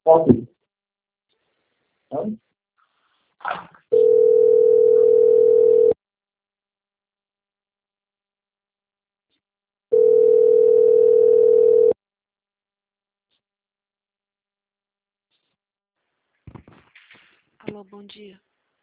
Ok. Tá? Alô, bom dia.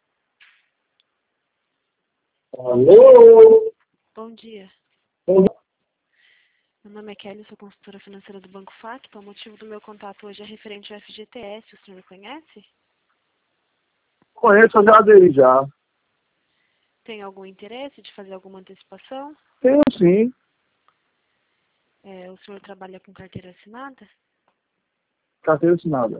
Alô? Bom dia. Bom dia. Meu nome é Kelly, sou consultora financeira do Banco Facto. O motivo do meu contato hoje é referente ao FGTS. O senhor me conhece? Conheço, eu já aderi já. Tem algum interesse de fazer alguma antecipação? Tenho sim. O senhor trabalha com carteira assinada? Carteira assinada.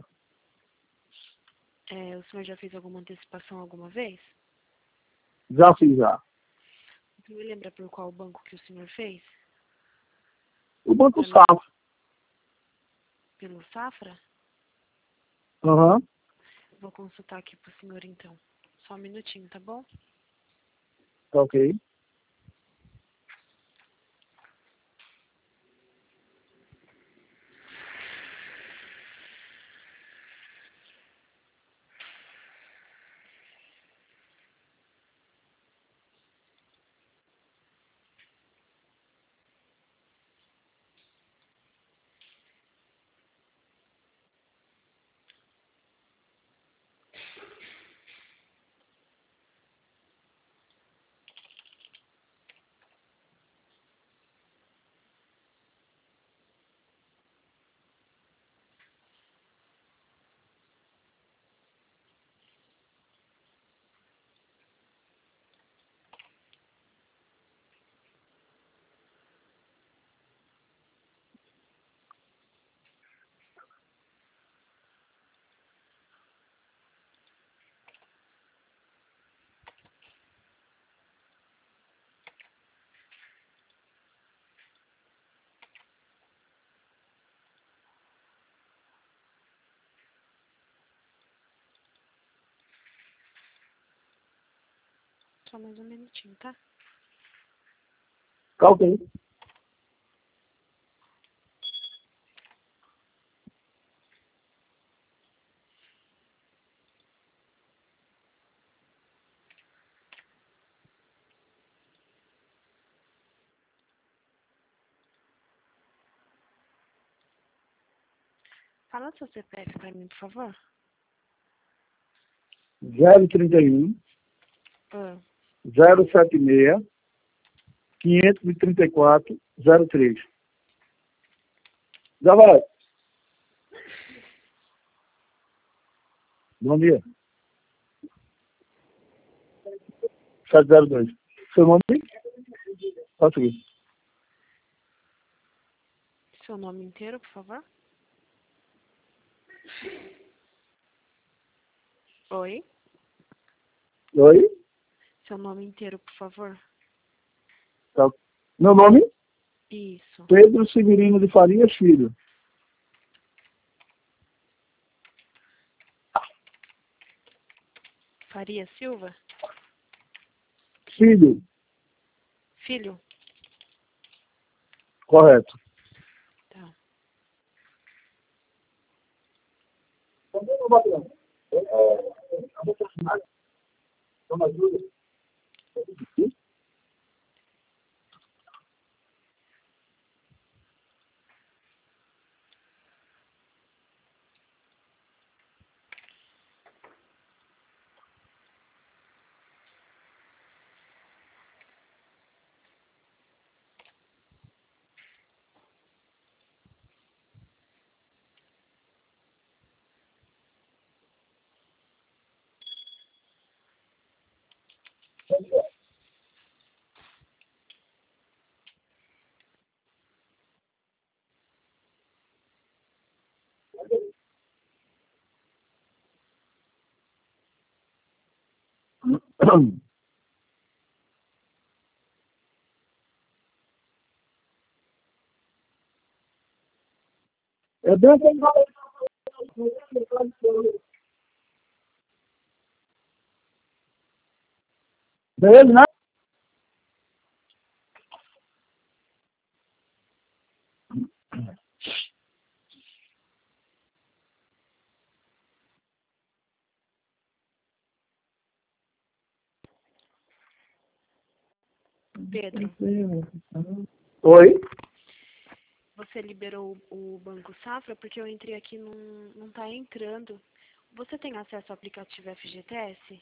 O senhor já fez alguma antecipação alguma vez? Já fiz já. Você me lembra por qual banco que o senhor fez? O Banco Pra mim, Safra. pelo Safra? Aham. Vou consultar aqui pro senhor então. Só um minutinho, tá bom? Tá ok. Só mais um minutinho, tá? Tá ok. Fala seu CPF pra mim, por favor. 031 Ah, 076 534 03. Já vai. Bom dia. 702. Seu nome? Pode seguir. seu nome inteiro, por favor. Oi? Oi? Seu nome inteiro, por favor. Tá. Meu nome? Isso. Pedro Severino de Farias Filho. Faria Silva? Filho. Filho? Correto. Tá. É bem dele, né? Pedro, Oi? você liberou o Banco Safra porque eu entrei aqui e não tá entrando. Você tem acesso ao aplicativo FGTS?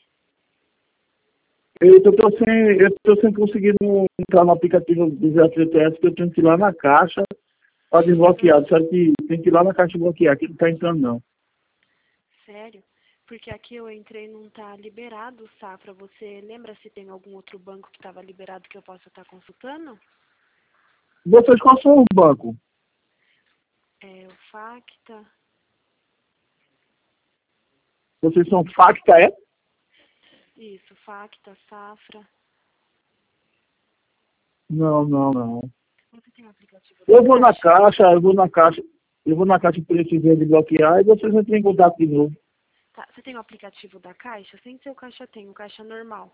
Eu tô sem conseguir entrar no aplicativo do FGTS, porque eu tenho que ir lá na caixa para desbloquear. Sabe que tem que ir lá na caixa bloquear, que não está entrando não. Sério? Porque aqui eu entrei e não tá liberado o Safra. Você lembra se tem algum outro banco que estava liberado que eu possa estar consultando? Vocês qual são o banco? É o Facta. Vocês são Facta, é? Isso, Facta, Safra. Não, não, não. Você tem o aplicativo da Eu vou na Caixa? caixa, eu vou na caixa precisando de bloquear e vocês entram em contato de novo. Tá, você tem o aplicativo da Caixa? Sem ser o Caixa tem, o Caixa normal.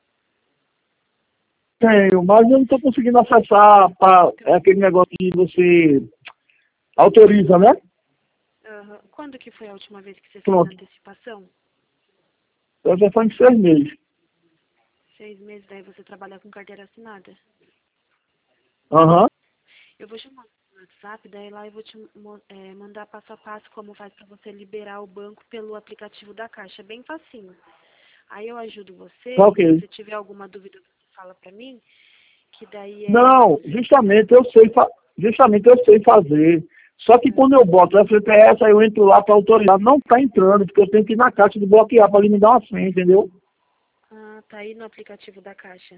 Tenho, mas eu não estou conseguindo acessar é aquele negócio que você autoriza, né? Aham. Quando que foi a última vez que você fez a Pronto. antecipação? Eu já faz 6 meses. 6 meses, daí você trabalha com carteira assinada. Aham. Eu vou chamar no WhatsApp, daí lá eu vou te mandar passo a passo como faz para você liberar o banco pelo aplicativo da Caixa. É bem facinho. Aí eu ajudo você, Tá e se ok. você tiver alguma dúvida, você fala para mim, que daí Não, justamente eu sei fazer. Só que quando eu boto o FGTS, aí eu entro lá para autorizar. Não está entrando, porque eu tenho que ir na caixa de bloquear para ele me dar uma senha, entendeu? tá aí no aplicativo da Caixa.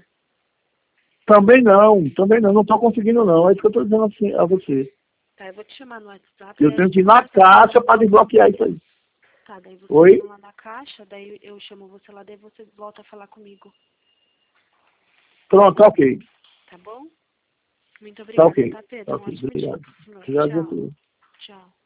Também não estou conseguindo não. É isso que eu estou dizendo assim a você. Tá, eu vou te chamar no WhatsApp, Eu daí a tenho que gente ir na conversa caixa melhor. para desbloquear isso aí. Tá, daí você Oi? indo lá na Caixa, daí eu chamo você lá, daí você volta a falar comigo. Pronto, tá ok. Tá bom? Muito Tá obrigada, ok. tá, Tá Pedro? Um ok, ótimo dia obrigado. pro senhor. Obrigado a Tchau. você. Tchau.